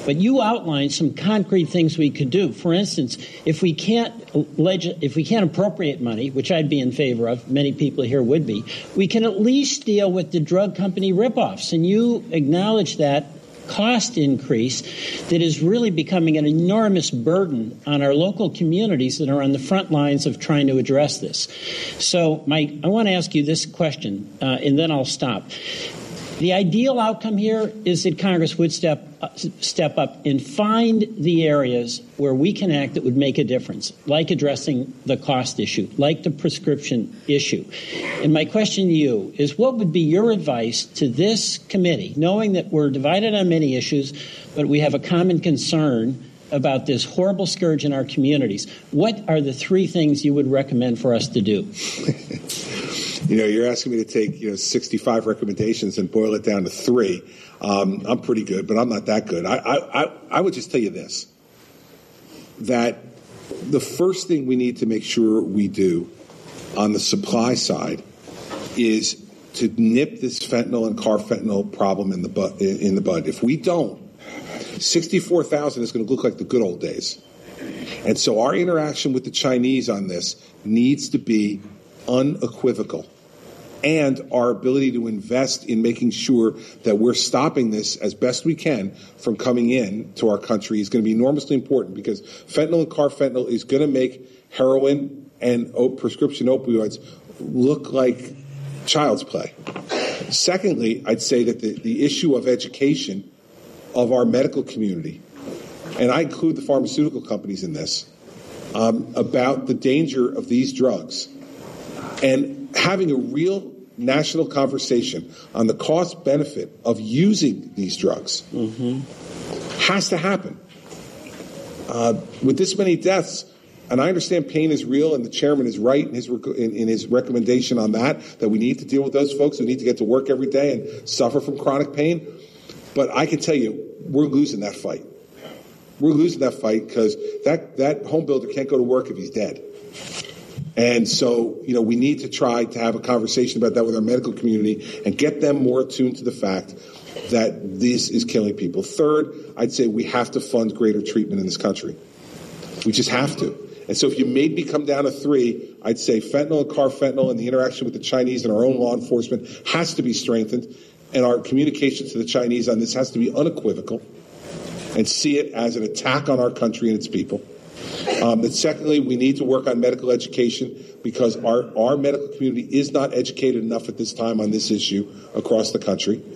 But you outlined some concrete things we could do. For instance, if we can't appropriate money, which I'd be in favor of, many people here would be, we can at least deal with the drug company ripoffs. And you acknowledge that cost increase that is really becoming an enormous burden on our local communities that are on the front lines of trying to address this. So, Mike, I want to ask you this question, and then I'll stop. The ideal outcome here is that Congress would step up and find the areas where we can act that would make a difference, like addressing the cost issue, like the prescription issue. And my question to you is, what would be your advice to this committee, knowing that we're divided on many issues, but we have a common concern about this horrible scourge in our communities? What are the three things you would recommend for us to do? You're asking me to take 65 recommendations and boil it down to three. I'm pretty good, but I'm not that good. I would just tell you this, that the first thing we need to make sure we do on the supply side is to nip this fentanyl and carfentanil problem in the bud. If we don't, 64,000 is going to look like the good old days. And so our interaction with the Chinese on this needs to be unequivocal. And our ability to invest in making sure that we're stopping this as best we can from coming in to our country is going to be enormously important, because fentanyl and carfentanil is going to make heroin and prescription opioids look like child's play. Secondly, I'd say that the issue of education of our medical community, and I include the pharmaceutical companies in this, about the danger of these drugs, and having a real national conversation on the cost benefit of using these drugs has to happen. With this many deaths, and I understand pain is real, and the chairman is right in his recommendation on that we need to deal with those folks who need to get to work every day and suffer from chronic pain. But I can tell you, we're losing that fight. We're losing that fight because that home builder can't go to work if he's dead. And so, we need to try to have a conversation about that with our medical community and get them more attuned to the fact that this is killing people. Third, I'd say we have to fund greater treatment in this country. We just have to. And so if you made me come down to three, I'd say fentanyl and carfentanil and the interaction with the Chinese and our own law enforcement has to be strengthened. And our communication to the Chinese on this has to be unequivocal and see it as an attack on our country and its people. And secondly, we need to work on medical education, because our medical community is not educated enough at this time on this issue across the country.